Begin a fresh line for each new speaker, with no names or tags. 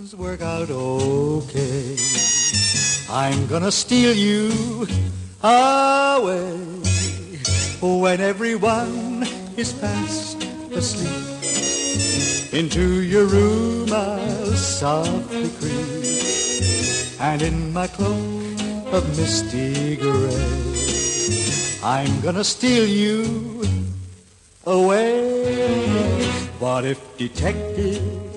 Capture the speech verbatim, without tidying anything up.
things work out okay, I'm gonna steal you away. When everyone is fast asleep, into your room I'll softly creep, and in my cloak of misty gray, I'm gonna steal you away. But if detectives